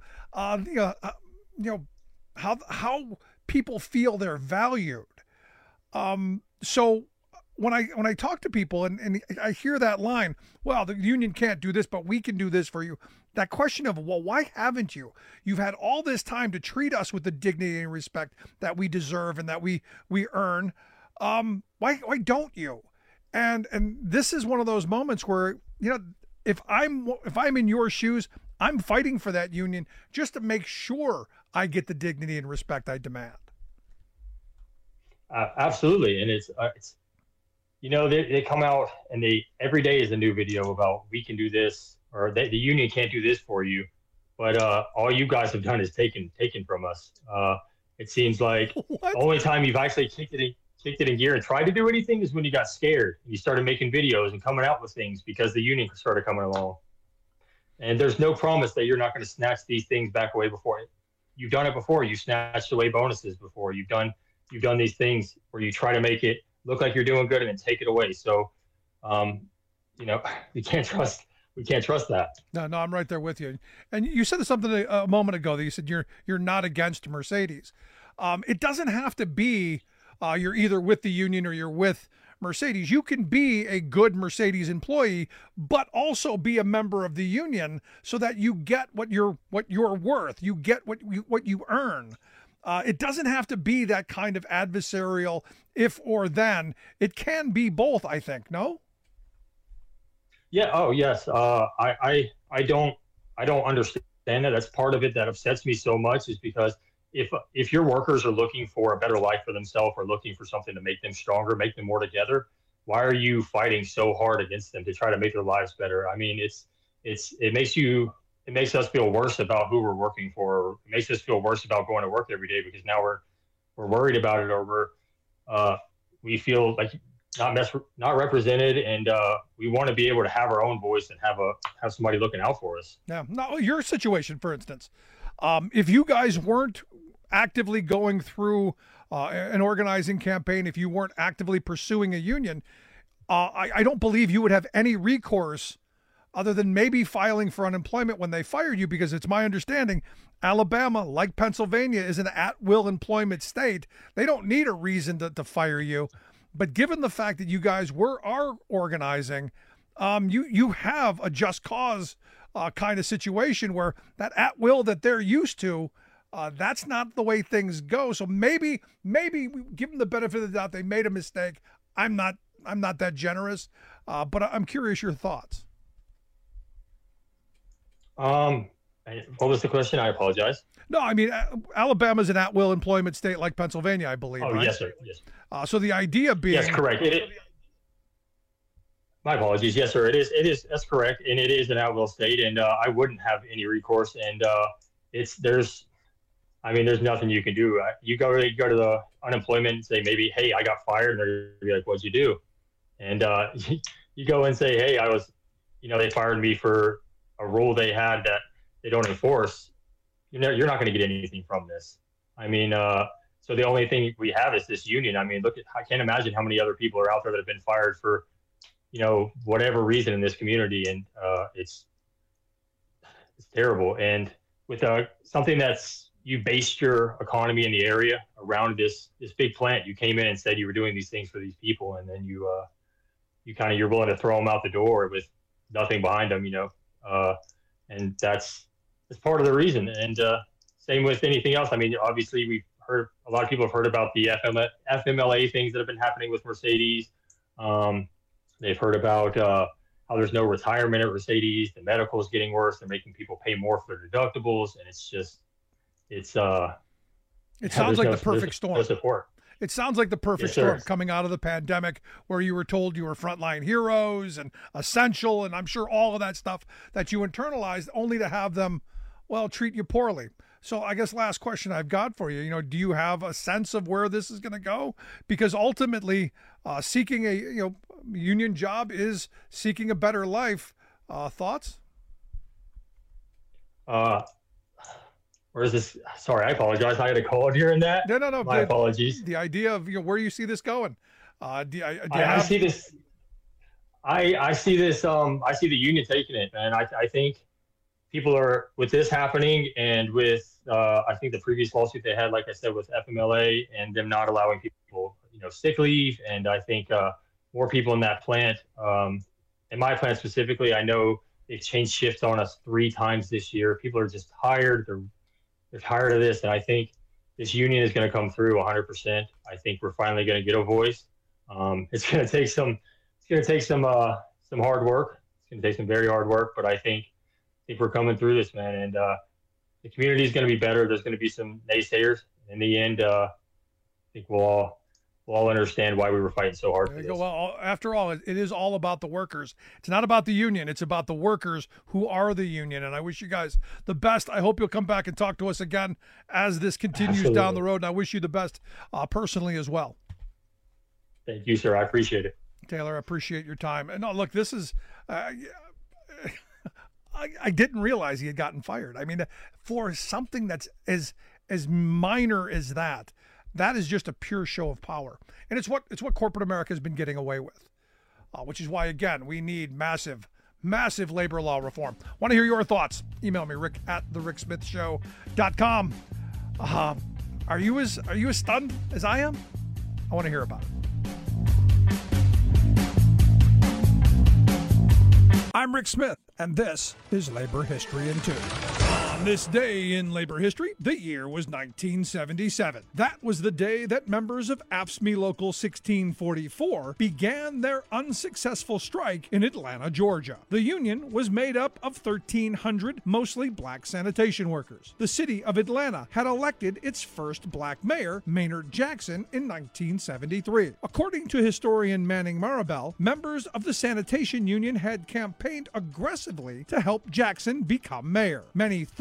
how people feel they're valued. So when I talk to people and I hear that line, well, the union can't do this, but we can do this for you. That question of, well, why haven't you? You've had all this time to treat us with the dignity and respect that we deserve and that we earn. Why don't you? And this is one of those moments where, if I'm in your shoes, I'm fighting for that union just to make sure I get the dignity and respect I demand. Absolutely. And it's they come out and every day is a new video about we can do this, or the union can't do this for you. But all you guys have done is taken from us. It seems like the only time you've actually kicked it in gear and tried to do anything is when you got scared and you started making videos and coming out with things because the union started coming along. And there's no promise that you're not going to snatch these things back away before. You've done it before. You snatched away bonuses before. You've done these things where you try to make it look like you're doing good and then take it away. So, we can't trust that. No, I'm right there with you. And you said something a moment ago that you said you're not against Mercedes. It doesn't have to be you're either with the union or you're with Mercedes. You can be a good Mercedes employee, but also be a member of the union so that you get what you're worth. You get what you earn. It doesn't have to be that kind of adversarial if or then. It can be both, I think. No? Yeah. Oh, yes. I don't understand that. That's part of it that upsets me so much, is because if your workers are looking for a better life for themselves or looking for something to make them stronger, make them more together, why are you fighting so hard against them to try to make their lives better? I mean, it makes us feel worse about who we're working for. It makes us feel worse about going to work every day because now we're worried about it, or we feel like not represented, and we want to be able to have our own voice and have somebody looking out for us. Yeah. Now, your situation, for instance, if you guys weren't actively going through an organizing campaign, if you weren't actively pursuing a union, I don't believe you would have any recourse other than maybe filing for unemployment when they fired you, because it's my understanding Alabama, like Pennsylvania, is an at-will employment state. They don't need a reason to fire you. But given the fact that you guys are organizing, you have a just cause kind of situation where that at-will that they're used to, that's not the way things go. So maybe give them the benefit of the doubt. They made a mistake. I'm not that generous, but I'm curious your thoughts. What was the question? I apologize. No, I mean, Alabama's an at-will employment state like Pennsylvania, I believe. Oh, right? yes, sir. Yes. So the idea being... Yes, correct. My apologies. Yes, sir. It is. That's correct. And it is an at-will state, and I wouldn't have any recourse. And there's nothing you can do. You go to the unemployment and say, maybe, hey, I got fired. And they're gonna be like, what'd you do? And you go and say, hey, they fired me for a rule they had that they don't enforce. You're not going to get anything from this. I mean, so the only thing we have is this union. I mean, I can't imagine how many other people are out there that have been fired for, whatever reason in this community. And it's terrible. And with something that's, you based your economy in the area around this big plant, you came in and said you were doing these things for these people. And then you're willing to throw them out the door with nothing behind them, and that's part of the reason. And same with anything else. I mean, obviously a lot of people have heard about the FMLA things that have been happening with Mercedes. They've heard about how there's no retirement at Mercedes. The medical is getting worse. They're making people pay more for their deductibles. And it sounds like the perfect storm. No support. It sounds like the perfect storm coming out of the pandemic, where you were told you were frontline heroes and essential, and I'm sure all of that stuff that you internalized, only to have them, treat you poorly. So I guess last question I've got for you, do you have a sense of where this is going to go? Because ultimately, seeking a union job is seeking a better life. Thoughts? Or is this? Sorry, I apologize. I had a call during that. No. My apologies. The idea of where you see this going. I see this. I see this. I see the union taking it, man. I think people are, with this happening, and with I think the previous lawsuit they had, like I said, with FMLA and them not allowing people, sick leave, and I think more people in that plant, in my plant specifically, I know they've changed shifts on us 3 times this year. People are just tired. They're tired of this, and I think this union is going to come through 100%. I think we're finally going to get a voice. It's going to take some hard work. It's going to take some very hard work, but I think we're coming through this, man. And the community is going to be better. There's going to be some naysayers. In the end, I think we'll all understand why we were fighting so hard for this. Well, after all, it is all about the workers. It's not about the union. It's about the workers who are the union. And I wish you guys the best. I hope you'll come back and talk to us again as this continues down the road. And I wish you the best personally as well. Thank you, sir. I appreciate it. Taylor, I appreciate your time. And no, look, this is... I didn't realize he had gotten fired. I mean, for something that's as minor as that is just a pure show of power. And it's what corporate America has been getting away with, which is why, again, we need massive labor law reform. Want to hear your thoughts? Email me, rick@thericksmithshow.com. Are you as stunned as I am? I want to hear about it. I'm Rick Smith, and this is Labor History in 2. On this day in labor history, the year was 1977. That was the day that members of AFSCME Local 1644 began their unsuccessful strike in Atlanta, Georgia. The union was made up of 1,300 mostly black sanitation workers. The city of Atlanta had elected its first black mayor, Maynard Jackson, in 1973. According to historian Manning Marabell, members of the sanitation union had campaigned aggressively to help Jackson become mayor. Many thought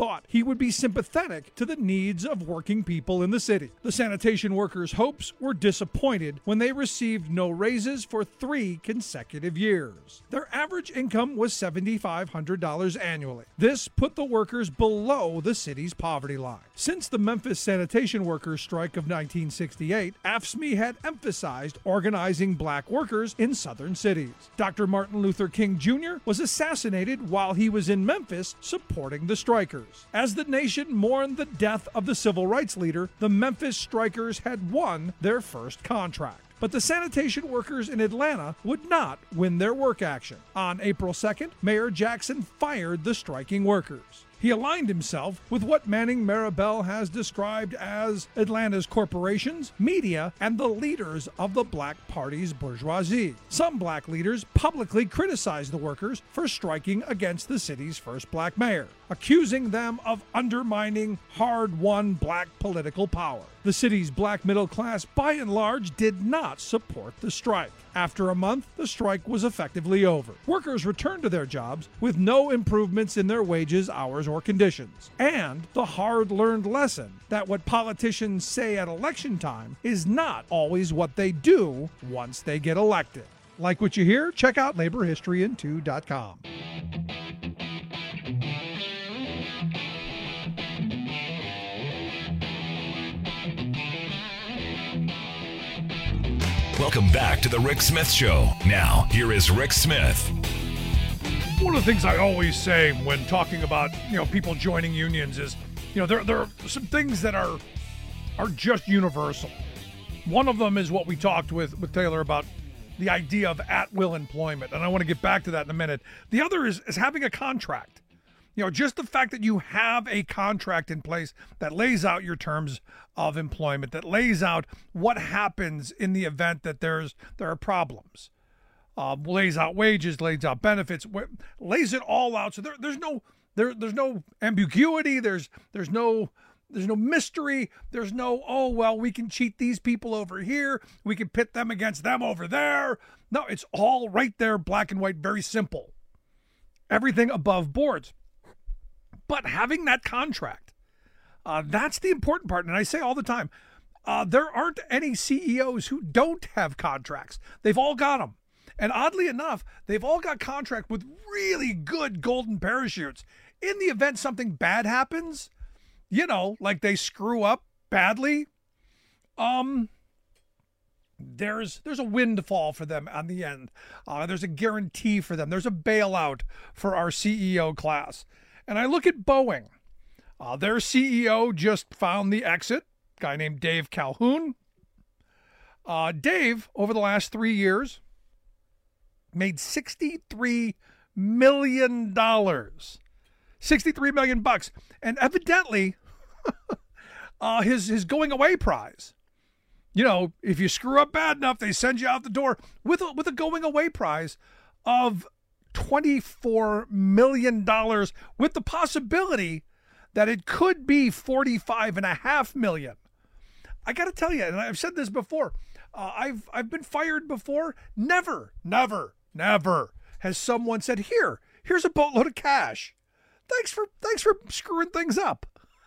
thought he would be sympathetic to the needs of working people in the city. The sanitation workers' hopes were disappointed when they received no raises for 3 consecutive years. Their average income was $7,500 annually. This put the workers below the city's poverty line. Since the Memphis sanitation workers' strike of 1968, AFSCME had emphasized organizing black workers in southern cities. Dr. Martin Luther King Jr. was assassinated while he was in Memphis supporting the strikers. As the nation mourned the death of the civil rights leader, the Memphis strikers had won their first contract. But the sanitation workers in Atlanta would not win their work action. On April 2nd, Mayor Jackson fired the striking workers. He aligned himself with what Manning Marable has described as Atlanta's corporations, media, and the leaders of the Black Party's bourgeoisie. Some black leaders publicly criticized the workers for striking against the city's first black mayor, accusing them of undermining hard-won black political power. The city's black middle class, by and large, did not support the strike. After a month, the strike was effectively over. Workers returned to their jobs with no improvements in their wages, hours, or conditions. And the hard-learned lesson that what politicians say at election time is not always what they do once they get elected. Like what you hear? Check out laborhistoryin2.com. Welcome back to the Rick Smith Show. Now, here is Rick Smith. One of the things I always say when talking about, people joining unions is, there are some things that are just universal. One of them is what we talked with Taylor about, the idea of at-will employment, and I want to get back to that in a minute. The other is having a contract. Just the fact that you have a contract in place that lays out your terms of employment, that lays out what happens in the event that there are problems, lays out wages, lays out benefits, lays it all out. So there's no ambiguity. There's no mystery. There's no, we can cheat these people over here. We can pit them against them over there. No, it's all right there, black and white, very simple. Everything above boards. But having that contract, that's the important part. And I say all the time, there aren't any CEOs who don't have contracts. They've all got them. And oddly enough, they've all got contracts with really good golden parachutes. In the event something bad happens, like they screw up badly, there's a windfall for them on the end. There's a guarantee for them. There's a bailout for our CEO class. And I look at Boeing. Their CEO just found the exit, a guy named Dave Calhoun. Dave, over the last 3 years, made $63 million. $63 million bucks. And evidently, his going away prize, if you screw up bad enough, they send you out the door with a going away prize of $24 million, with the possibility that it could be $45.5 million. I got to tell you, and I've said this before, I've been fired before. Never has someone said, here's a boatload of cash. Thanks for screwing things up.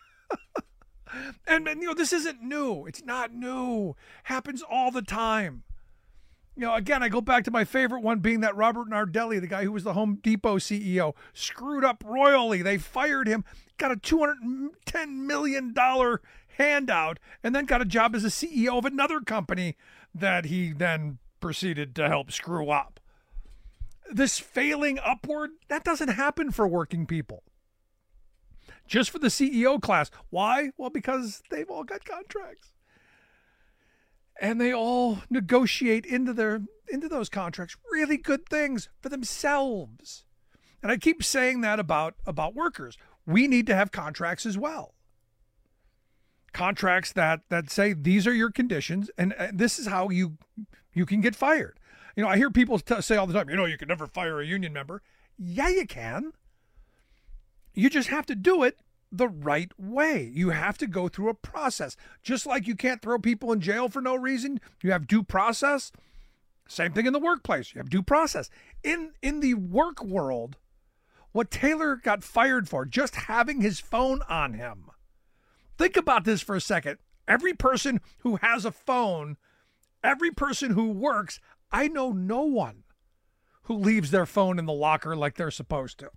and this isn't new. It's not new. Happens all the time. Again, I go back to my favorite one being that Robert Nardelli, the guy who was the Home Depot CEO, screwed up royally. They fired him, got a $210 million handout, and then got a job as a CEO of another company that he then proceeded to help screw up. This failing upward, that doesn't happen for working people. Just for the CEO class. Why? Well, because they've all got contracts. And they all negotiate into those contracts really good things for themselves. And I keep saying that about workers. We need to have contracts as well. Contracts that say these are your conditions and this is how you can get fired. I hear people say all the time, you can never fire a union member. Yeah, you can. You just have to do it the right way. You have to go through a process. Just like you can't throw people in jail for no reason, you have due process. Same thing in the workplace. You have due process. In the work world, what Taylor got fired for, just having his phone on him. Think about this for a second. Every person who has a phone, every person who works, I know no one who leaves their phone in the locker like they're supposed to.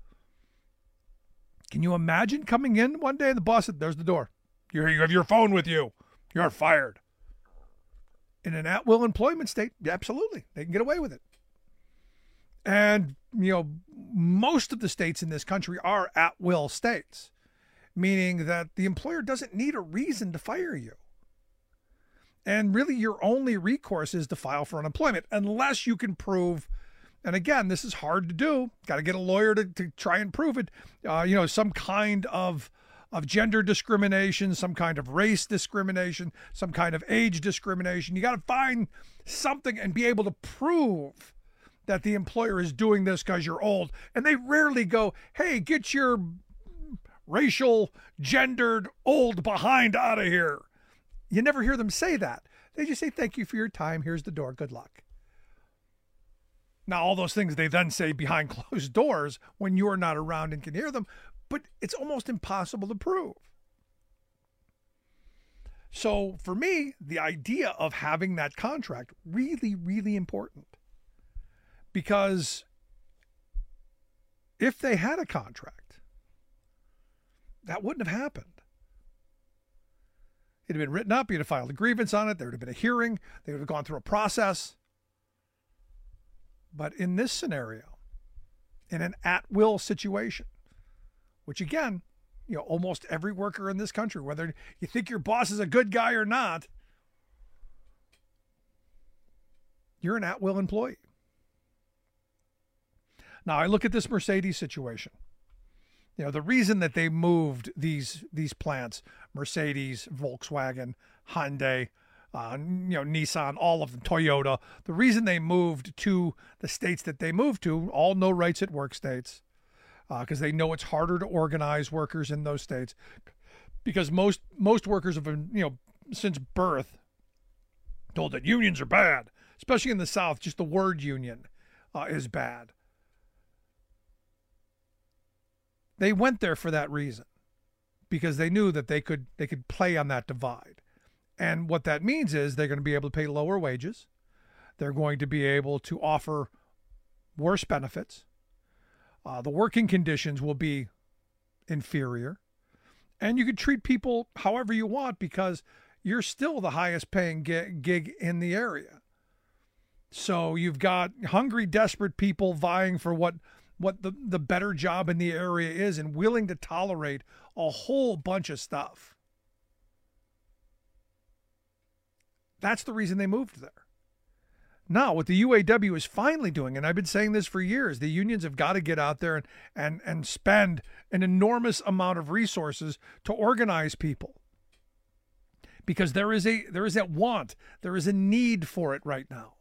Can you imagine coming in one day and the boss said, there's the door. You have your phone with you. You're fired. In an at-will employment state, absolutely. They can get away with it. And, most of the states in this country are at-will states, meaning that the employer doesn't need a reason to fire you. And really, your only recourse is to file for unemployment, unless you can prove, and again, this is hard to do, got to get a lawyer to try and prove it, some kind of gender discrimination, some kind of race discrimination, some kind of age discrimination. You got to find something and be able to prove that the employer is doing this because you're old. And they rarely go, hey, get your racial, gendered, old behind out of here. You never hear them say that. They just say, thank you for your time. Here's the door. Good luck. Now, all those things they then say behind closed doors when you're not around and can hear them, but it's almost impossible to prove. So for me, the idea of having that contract, really, really important. Because if they had a contract, that wouldn't have happened. It'd have been written up, you'd have filed a grievance on it, there would have been a hearing, they would have gone through a process. But in this scenario, in an at-will situation, which again, almost every worker in this country, whether you think your boss is a good guy or not, you're an at-will employee. Now, I look at this Mercedes situation. The reason that they moved these plants, Mercedes, Volkswagen, Hyundai, Nissan, all of them, Toyota, the reason they moved to the states that they moved to, all no rights at work states, because they know it's harder to organize workers in those states, because most workers have been, since birth, told that unions are bad, especially in the South. Just the word union is bad. They went there for that reason, because they knew that they could play on that divide. And what that means is they're going to be able to pay lower wages. They're going to be able to offer worse benefits. The working conditions will be inferior. And you can treat people however you want because you're still the highest paying gig in the area. So you've got hungry, desperate people vying for what the better job in the area is and willing to tolerate a whole bunch of stuff. That's the reason they moved there. Now, what the UAW is finally doing, and I've been saying this for years, the unions have got to get out there and spend an enormous amount of resources to organize people. Because there is a want, there is a need for it right now.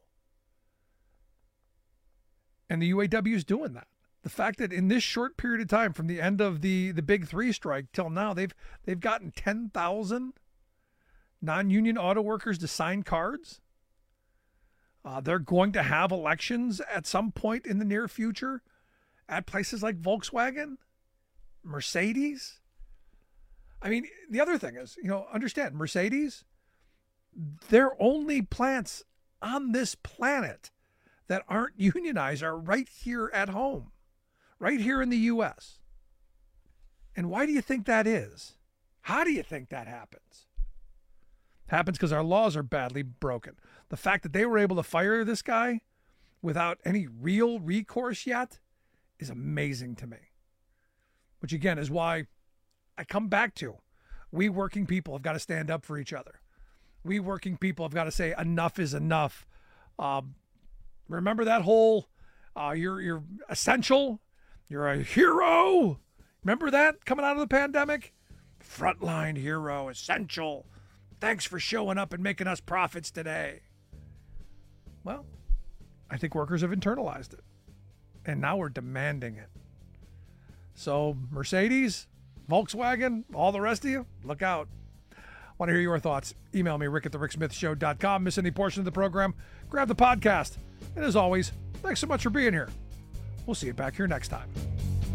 And the UAW is doing that. The fact that in this short period of time, from the end of the Big Three strike till now, they've gotten 10,000 non-union auto workers to sign cards. They're going to have elections at some point in the near future at places like Volkswagen, Mercedes. I mean, the other thing is, understand, Mercedes, their only plants on this planet that aren't unionized are right here at home, right here in the U.S. And why do you think that is? How do you think that happens? Happens because our laws are badly broken. The fact that they were able to fire this guy without any real recourse yet is amazing to me. Which again is why I come back to, we working people have got to stand up for each other. We working people have got to say enough is enough. Remember that whole, you're essential, you're a hero. Remember that coming out of the pandemic? Frontline hero, essential. Thanks for showing up and making us profits today. Well, I think workers have internalized it. And now we're demanding it. So Mercedes, Volkswagen, all the rest of you, look out. Want to hear your thoughts? Email me, rick@thericksmithshow.com. Miss any portion of the program? Grab the podcast. And as always, thanks so much for being here. We'll see you back here next time.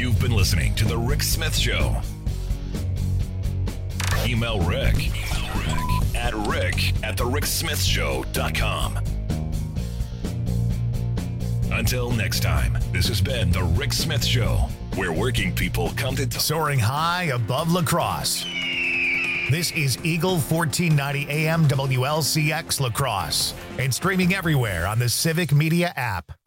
You've been listening to The Rick Smith Show. Email Rick at rick@thericksmithshow.com. Until next time, this has been The Rick Smith Show, where working people come to soaring high above La Crosse. This is Eagle 1490 AM WLCX La Crosse and streaming everywhere on the Civic Media app.